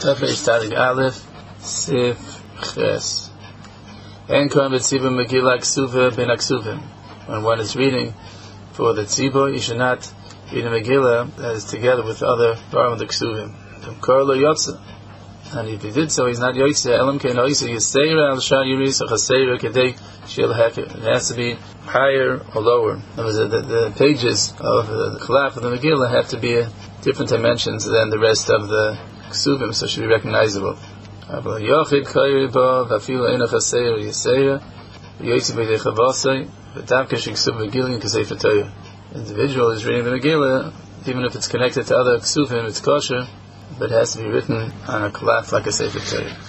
Tafesh Tadig Aleph Sif Ches. En Kon B'Tzibur Megillah Ksuva Ben Aksuvim. When one is reading for the Tzibur, you should not read a Megillah that is together with other Dvarim the Ksuvim. Kor Lo Yotze. And if he did so, he's not Yotze. Elam Kein Oise Yiseira Al Shar Yiris or Chaseira Kedei Shil Heket. It has to be higher or lower. The pages of the Chalaf of the Megillah have to be different dimensions than the rest of the Ksuvim, so it should be recognizable. Individual is reading the Megillah, even if it's connected to other Ksuvim, it's kosher, but it has to be written on a Chalaf like a Sefer Torah.